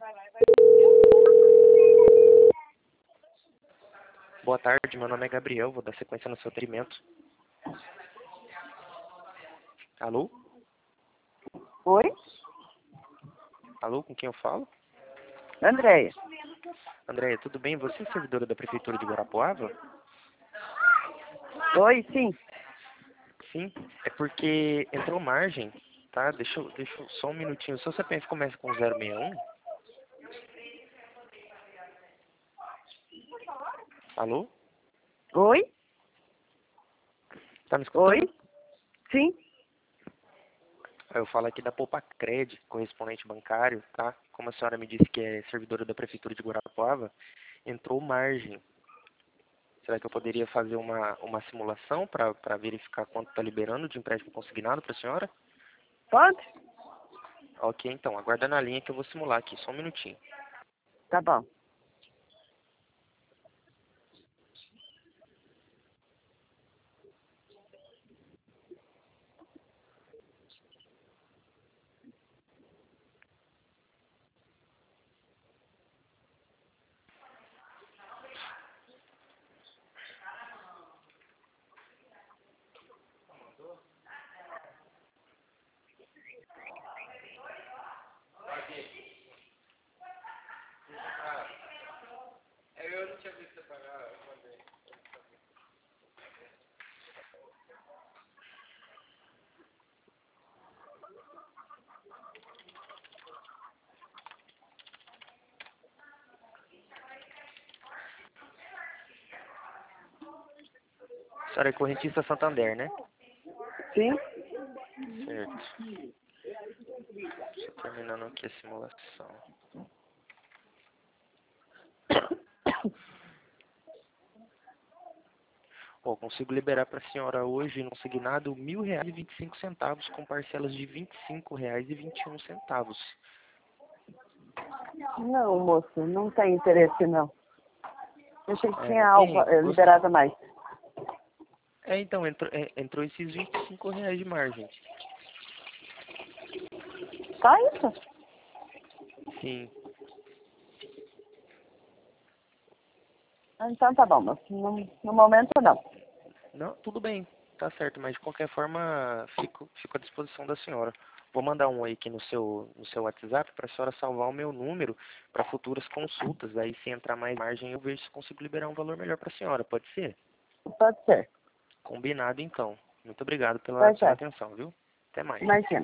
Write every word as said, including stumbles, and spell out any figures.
Boa tarde, meu nome é Gabriel, vou dar sequência no seu atendimento. Alô? Oi? Alô, com quem eu falo? Andréia. Andréia, tudo bem? Você é servidora da Prefeitura de Guarapuava? Oi, sim. Sim, é porque entrou margem, tá? Deixa eu, deixa eu, só um minutinho. O seu C P F começa com zero seis um? Alô? Oi? Tá me escutando? Oi? Sim. Eu falo aqui da Poupa Cred, correspondente bancário, tá? Como a senhora me disse que é servidora da Prefeitura de Guarapuava, entrou margem. Será que eu poderia fazer uma, uma simulação para verificar quanto está liberando de empréstimo consignado para a senhora? Pode? Ok, então, aguarda na linha que eu vou simular aqui, só um minutinho. Tá bom. Eu não tinha visto você pagar, eu mandei. A senhora é correntista Santander, né? Sim. Certo. Só terminando aqui a simulação. Ó, consigo liberar para a senhora hoje, no consignado, mil reais e vinte e cinco centavos, com parcelas de vinte e cinco reais e vinte e um centavos. Não, moço, não tem interesse, não. Eu achei que É, tinha não algo tem? eh, Você- liberado a mais. É, então, entrou, é, entrou esses vinte e cinco reais de margem. Só isso? Sim. Ah, então tá bom, moço. No, no momento, não. Não, tudo bem, tá certo, mas de qualquer forma, fico, fico à disposição da senhora. Vou mandar um aí aqui no seu, no seu WhatsApp para a senhora salvar o meu número para futuras consultas. Aí, se entrar mais margem, eu vejo se consigo liberar um valor melhor para a senhora. Pode ser? Pode ser. Combinado, então. Muito obrigado pela, Tá pela certo. atenção, viu? Até mais. Imagina.